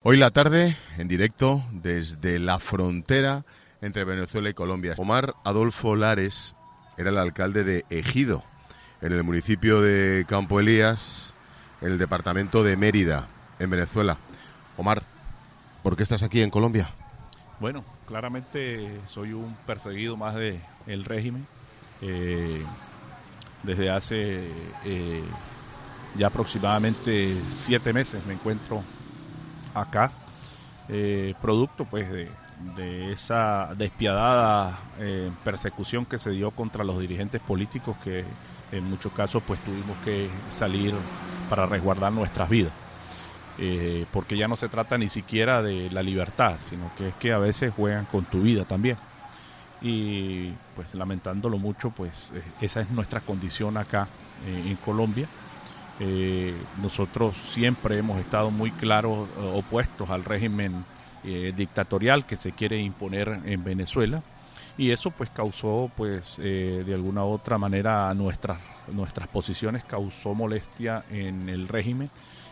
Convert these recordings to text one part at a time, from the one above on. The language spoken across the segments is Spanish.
Hoy la tarde, en directo, desde la frontera entre Venezuela y Colombia. Omar Adolfo Lares era el alcalde de Ejido, en el municipio de Campo Elías, en el departamento de Mérida, en Venezuela. Omar, ¿por qué estás aquí en Colombia? Bueno, claramente soy un perseguido más del régimen. Desde hace ya aproximadamente 7 meses me encuentro acá, producto pues de esa despiadada persecución que se dio contra los dirigentes políticos, que en muchos casos pues tuvimos que salir para resguardar nuestras vidas. Porque ya no se trata ni siquiera de la libertad, sino que es que a veces juegan con tu vida también. Y pues lamentándolo mucho, pues esa es nuestra condición acá en Colombia. Nosotros siempre hemos estado muy claros opuestos al régimen dictatorial que se quiere imponer en Venezuela, y eso pues causó pues de alguna u otra manera nuestras posiciones, causó molestia en el régimen,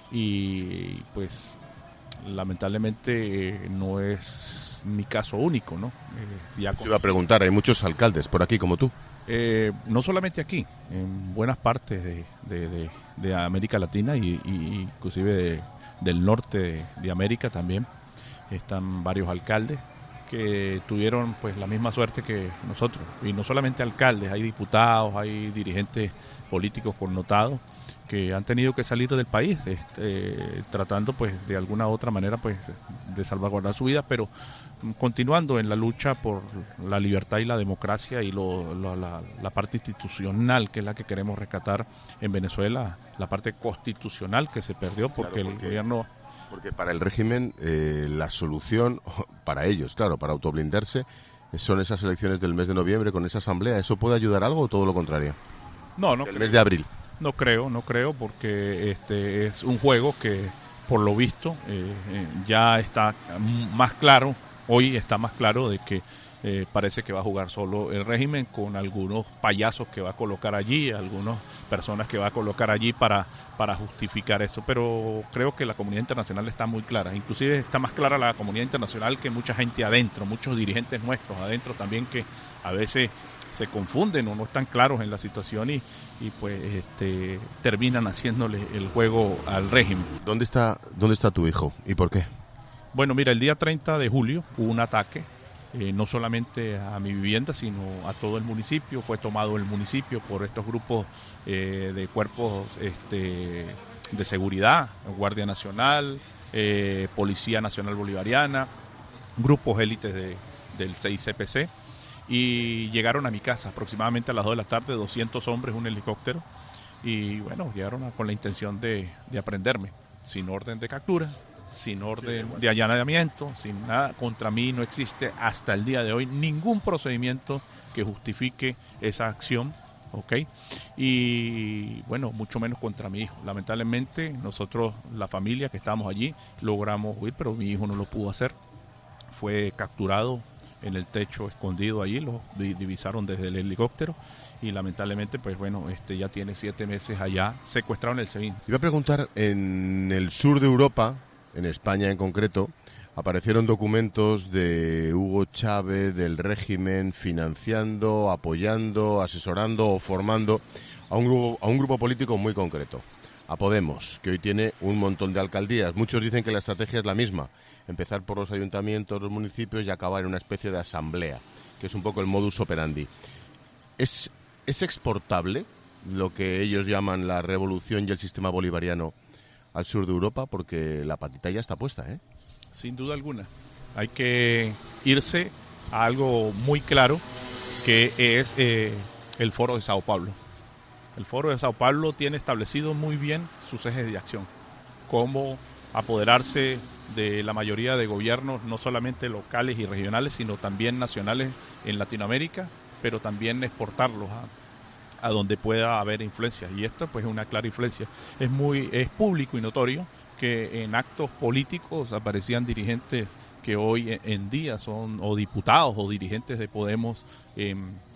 y pues lamentablemente no es mi caso único, ¿no? Se iba a preguntar, hay muchos alcaldes por aquí como tú. No solamente aquí, en buenas partes de América Latina y inclusive del norte de América también están varios alcaldes que tuvieron pues la misma suerte que nosotros. Y no solamente alcaldes, hay diputados, hay dirigentes políticos connotados que han tenido que salir del país tratando pues de alguna u otra manera pues de salvaguardar su vida, pero continuando en la lucha por la libertad y la democracia y la parte institucional, que es la que queremos rescatar en Venezuela, la parte constitucional que se perdió porque el gobierno... Porque para el régimen la solución, para ellos, claro, para autoblindarse, son esas elecciones del mes de noviembre con esa asamblea. ¿Eso puede ayudar algo o todo lo contrario? No. El mes de abril. No creo, porque es un juego que, por lo visto, ya está más claro, hoy está más claro de que parece que va a jugar solo el régimen, con algunos payasos que va a colocar allí, algunas personas que va a colocar allí para justificar eso, pero creo que la comunidad internacional está muy clara, inclusive está más clara la comunidad internacional que mucha gente adentro, muchos dirigentes nuestros adentro también, que a veces se confunden o no están claros en la situación y pues terminan haciéndole el juego al régimen. ¿Dónde está tu hijo y por qué? Bueno, mira, el día 30 de julio hubo un ataque, no solamente a mi vivienda, sino a todo el municipio. Fue tomado el municipio por estos grupos de cuerpos de seguridad, Guardia Nacional, Policía Nacional Bolivariana, grupos élites del 6CPC, y llegaron a mi casa aproximadamente a las 2 de la tarde, 200 hombres, un helicóptero, y bueno, llegaron con la intención de aprenderme, sin orden de captura, sin orden de allanamiento, sin nada. Contra mí no existe hasta el día de hoy ningún procedimiento que justifique esa acción, ¿ok? Y bueno, mucho menos contra mi hijo. Lamentablemente nosotros, la familia que estábamos allí, logramos huir, pero mi hijo no lo pudo hacer. Fue capturado en el techo, escondido allí, lo divisaron desde el helicóptero, y lamentablemente pues bueno, ya tiene 7 meses allá secuestrado en el SEBIN. Iba a preguntar, en el sur de Europa, en España en concreto, aparecieron documentos de Hugo Chávez, del régimen, financiando, apoyando, asesorando o formando a un grupo político muy concreto, a Podemos, que hoy tiene un montón de alcaldías. Muchos dicen que la estrategia es la misma, empezar por los ayuntamientos, los municipios y acabar en una especie de asamblea, que es un poco el modus operandi. ¿Es exportable lo que ellos llaman la revolución y el sistema bolivariano al sur de Europa? Porque la patita ya está puesta, ¿eh? Sin duda alguna. Hay que irse a algo muy claro, que es el Foro de Sao Paulo. El Foro de Sao Paulo tiene establecido muy bien sus ejes de acción, cómo apoderarse de la mayoría de gobiernos, no solamente locales y regionales, sino también nacionales en Latinoamérica, pero también exportarlos a donde pueda haber influencia, y esto pues es una clara influencia. Es público y notorio que en actos políticos aparecían dirigentes que hoy en día son o diputados o dirigentes de Podemos en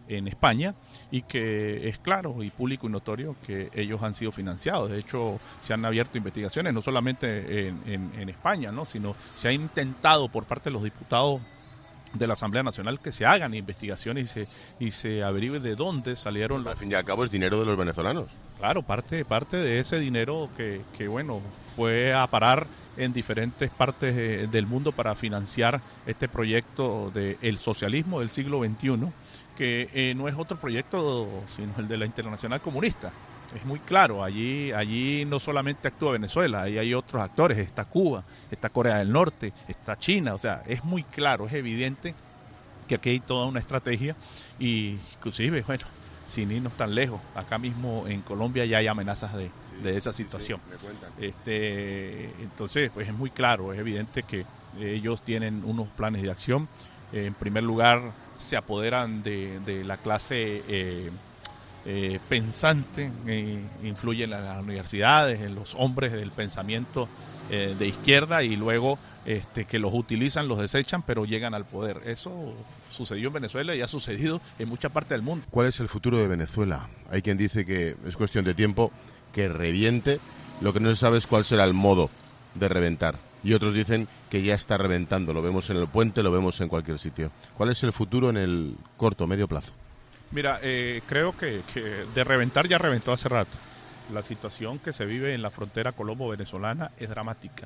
en España, y que es claro y público y notorio que ellos han sido financiados. De hecho, se han abierto investigaciones, no solamente en España, ¿no?, sino se ha intentado por parte de los diputados de la Asamblea Nacional que se hagan investigaciones y se averigüe de dónde salieron. Al fin y al cabo es dinero de los venezolanos. Claro, parte de ese dinero que bueno, fue a parar en diferentes partes del mundo para financiar este proyecto del socialismo del siglo XXI, que no es otro proyecto sino el de la Internacional Comunista. Es muy claro, allí no solamente actúa Venezuela, ahí hay otros actores, está Cuba, está Corea del Norte, está China, o sea, es muy claro, es evidente que aquí hay toda una estrategia, y inclusive, bueno, sin irnos tan lejos, acá mismo en Colombia ya hay amenazas de esa situación. Sí, me cuentan. Entonces, pues es muy claro, es evidente que ellos tienen unos planes de acción. En primer lugar, se apoderan de la clase pensante, influyen en las universidades, en los hombres del pensamiento de izquierda, y luego que los utilizan, los desechan, pero llegan al poder. Eso sucedió en Venezuela y ha sucedido en mucha parte del mundo. ¿Cuál es el futuro de Venezuela? Hay quien dice que es cuestión de tiempo que reviente. Lo que no se sabe es cuál será el modo de reventar. Y otros dicen que ya está reventando. Lo vemos en el puente, lo vemos en cualquier sitio. ¿Cuál es el futuro en el corto, medio plazo? Mira, creo que de reventar ya reventó hace rato. La situación que se vive en la frontera colombo-venezolana es dramática.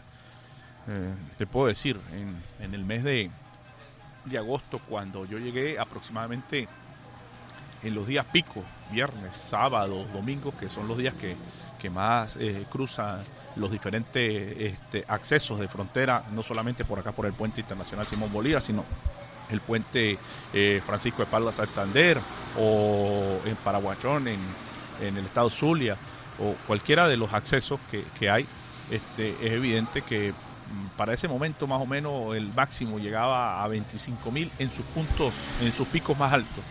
Te puedo decir, en el mes de agosto, cuando yo llegué, aproximadamente en los días pico, viernes, sábado, domingo, que son los días que más cruzan los diferentes accesos de frontera, no solamente por acá por el puente internacional Simón Bolívar, sino el puente Francisco de Paula Santander, o en Paraguachón, en el estado Zulia, o cualquiera de los accesos que hay. Es evidente que para ese momento más o menos el máximo llegaba a 25.000 en sus puntos, en sus picos más altos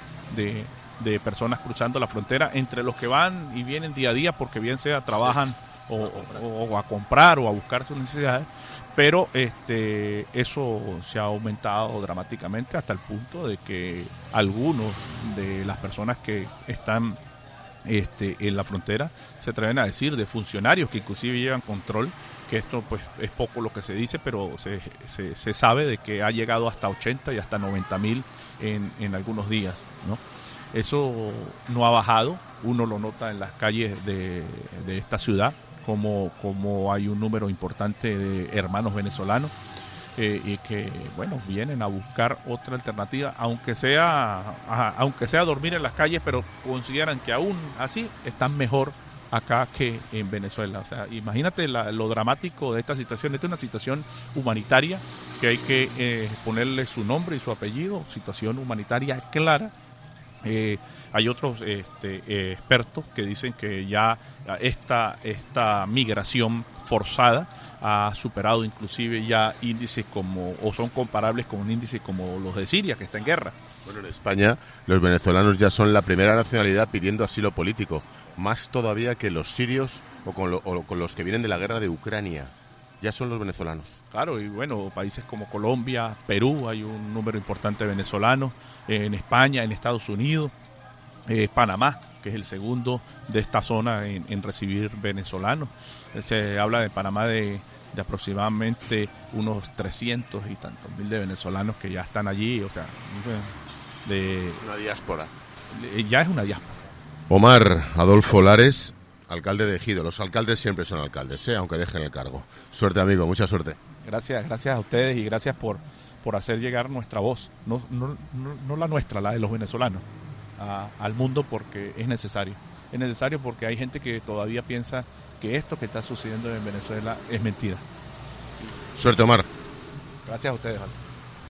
de personas cruzando la frontera, entre los que van y vienen día a día porque bien sea trabajan o a comprar o a buscar sus necesidades, pero eso se ha aumentado dramáticamente hasta el punto de que algunos de las personas que están en la frontera se atreven a decir, de funcionarios que inclusive llevan control, que esto pues es poco lo que se dice, pero se sabe de que ha llegado hasta 80 y hasta 90.000 en algunos días, ¿no? Eso no ha bajado, uno lo nota en las calles de esta ciudad, como hay un número importante de hermanos venezolanos y que, bueno, vienen a buscar otra alternativa, aunque sea dormir en las calles, pero consideran que aún así están mejor acá que en Venezuela. O sea, imagínate lo dramático de esta situación. Esta es una situación humanitaria que hay que ponerle su nombre y su apellido, situación humanitaria clara. Hay otros expertos que dicen que ya esta migración forzada ha superado inclusive ya índices o son comparables con un índice como los de Siria, que está en guerra. Bueno, en España los venezolanos ya son la primera nacionalidad pidiendo asilo político, más todavía que los sirios o con los que vienen de la guerra de Ucrania. Ya son los venezolanos. Claro, y bueno, países como Colombia, Perú, hay un número importante de venezolanos, en España, en Estados Unidos, Panamá, que es el segundo de esta zona en recibir venezolanos. Se habla de Panamá de aproximadamente unos 300 y tantos mil de venezolanos que ya están allí, o sea, es una diáspora. Ya es una diáspora. Omar Adolfo Lares, alcalde de Ejido. Los alcaldes siempre son alcaldes, aunque dejen el cargo. Suerte, amigo, mucha suerte. Gracias a ustedes y gracias por hacer llegar nuestra voz, no la nuestra, la de los venezolanos, al mundo, porque es necesario. Es necesario porque hay gente que todavía piensa que esto que está sucediendo en Venezuela es mentira. Suerte, Omar. Gracias a ustedes, Aldo.